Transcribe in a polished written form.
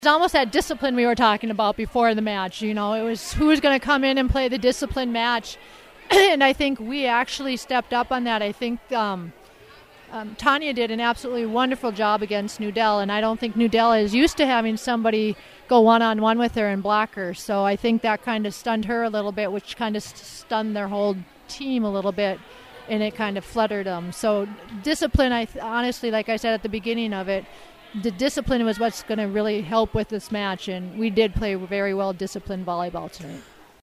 It's almost that discipline we were talking about before the match. It was who was going to come in and play the discipline match. And I think we actually stepped up on that. I think Tanya did an absolutely wonderful job against Nudell, and I don't think Nudell is used to having somebody go one-on-one with her and block her. So I think that kind of stunned her a little bit, which kind of stunned their whole team a little bit, and it kind of fluttered them. So discipline, honestly, like I said at the beginning of it, the discipline was what's going to really help with this match, and we did play very well disciplined volleyball tonight.